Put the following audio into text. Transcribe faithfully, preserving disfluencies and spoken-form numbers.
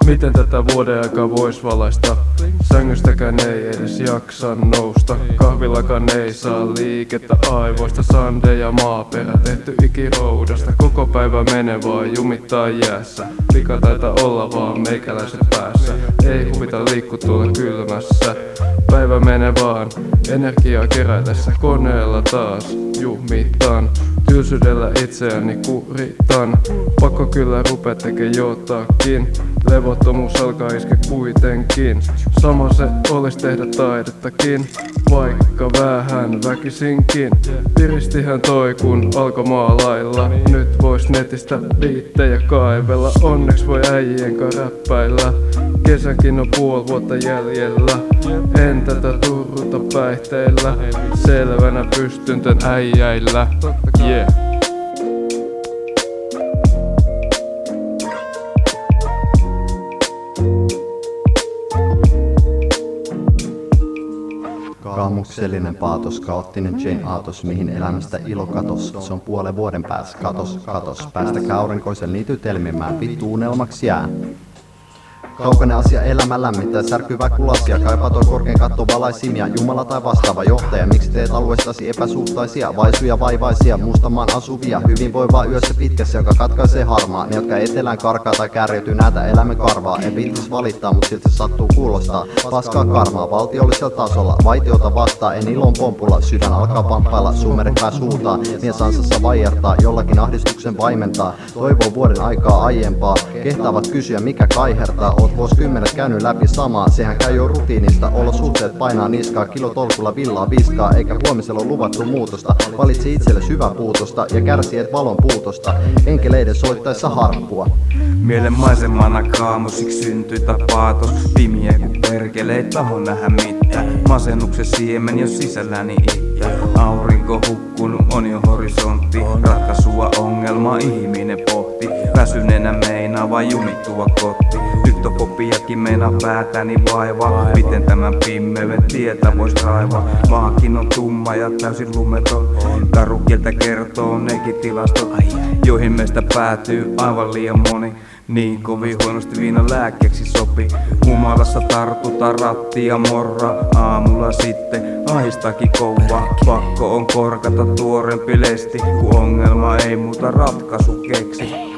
Miten tätä vuoden aikaa vois valaista? Sängystäkään ei edes jaksa nousta. Kahvillakaan ei saa liikettä aivoista. Sande ja maaperä tehty ikiroudasta. Koko päivä menee vaan jumittaa jäässä. Vika taitaa olla vaan meikäläisen päässä. Ei huvita liikkua tuolla kylmässä. Päivä menee vaan energiaa kerätessä. Koneella taas jumitaan. Tylsyydellä itseäni kuritan. Pakko kyllä rupea tekee jotakin. Levottomuus alkaa iske kuitenkin. Sama se olis tehdä taidettakin, vaikka vähän väkisinkin. Piristihän toi kun alkoi maalailla. Nyt vois netistä biittejä kaivella. Onneks voi äijien kanssa räppäillä. Kesänkin on puoli vuotta jäljellä. En tätä turruta päihteillä. Selvänä pystyn tän äijäillä. Yeah. Kaamuksellinen paatos, kaoottinen Jane Aatos, mihin elämästä ilo katos. Se on puolen vuoden päässä, katos, katos. Päästäkää aurinkoisen niityt elmimään, vittu unelmaksi jää. Kaukainen asia elämä lämmittää, särkyvää kuin lasia. Kaipaa toi korkein katto valaisimia, Jumala tai vastaava johtaja. Miksi teet alueestasi epäsuhtaisia, vaisuja vaivaisia, mustamaan asuvia. Hyvinvoivaa yössä pitkässä, joka katkaisee harmaa. Ne, jotka etelään karkaa tai kärjytyy näitä elämän karvaa. En viittis valittaa, mut silti se sattuu kuulostaa. Paskaa karmaa valtiollisella tasolla, vaitiota vastaa. En ilon pompulla, sydän alkaa pamppailla. Suumerepää suutaa, mies ansassa vaijertaa. Jollakin ahdistuksen vaimentaa, toivoo vuoden aikaa aiempaa. Kehtaavat kysyä mikä kaihertaa. Oot vuosikymmenet käynyt läpi samaa, sehän käy jo rutiinista. Olosuhteet painaa niskaa, kilotolkulla villaa viskaa. Eikä huomisella ole luvattu muutosta. Valitse itselle syvä puutosta ja kärsi et valon puutosta. Enkeleiden soittaessa harppua. Mielen maisemana kaamusiksi syntyi tää paatos. Pimiä kun perkele ei taho nähdä mitään. Masennuksen siemen jo sisälläni itkä. Aurinko hukkunut on jo horisontti. Ratkaisua ongelmaa ihminen pohti. Väsyneenä meinaa vaan jumittua kotti. Tyktofobiakin meinaa päätäni vaivaa. Miten tämän pimmeyden tietä vois raivaa? Maakin on tumma ja täysin lumeton. Karukieltä kertoo nekin tilastot, joihin meistä päätyy aivan liian moni. Niin kovin huonosti viina lääkkeeksi sopi. Humalassa tartutaan rattia morra. Aamulla sitten ahistaakin kovaa. Pakko on korkata tuorempi lesti, kun ongelma ei muuta ratkaisu keksi.